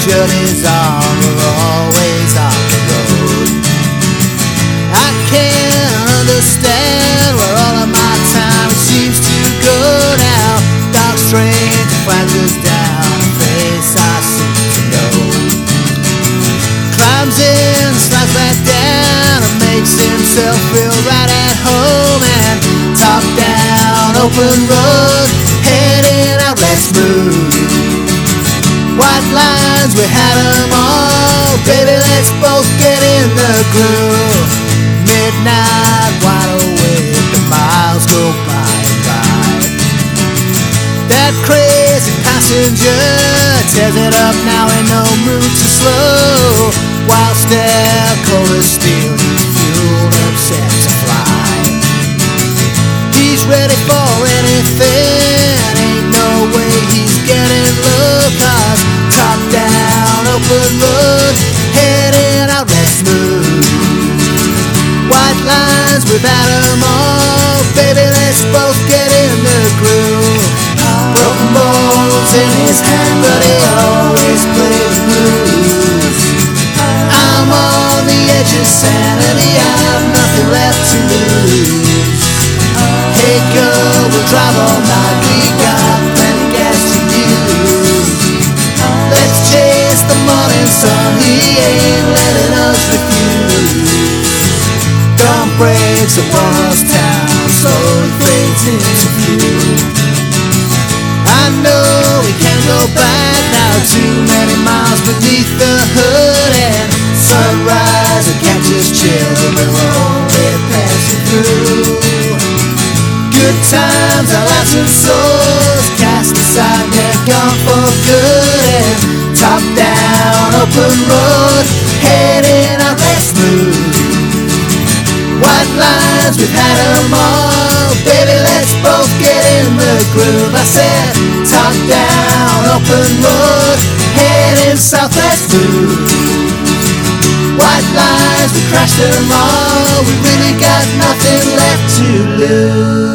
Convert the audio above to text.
journeys on, we're always on the road. I can't understand where all of my time seems to go now. Dark strange flatters down a face I seem to know. Climbs in, slides back down, and makes himself feel right at home. And top down, open road, heading out, let's move. White lines, we had them all, baby, let's both get in the groove. Midnight, wide awake, the miles go by and by. That crazy passenger tears it up now, in no mood to slow. While still cold as steel, he's fueled up, set to fly. He's ready for anything, ain't no way he's getting low. Cause top down, open road, heading out, let's move. White lines, we've had them all, baby, let's both get in the groove. Broken bones in his hand, but he always plays the blues. I'm on the edge of sanity, I've nothing left to lose. Hey girl, we'll drive all night, we got plenty gas to use. Let's chase the morning sun, he ain't letting us refuse. Dawn breaks across town, slowly fades into view. I know we can't go back now, too many miles beneath the hood. And sunrise will catch us chills, and we're only passing through. Good times, our lives and souls, cast aside, they're gone for good. And top down, open road, heading out, let's move. White lines, we've had them all, baby, let's both get in the groove. I said, top down, open road, heading south, let's move. White lines, we crashed them all, we really got nothing left to lose.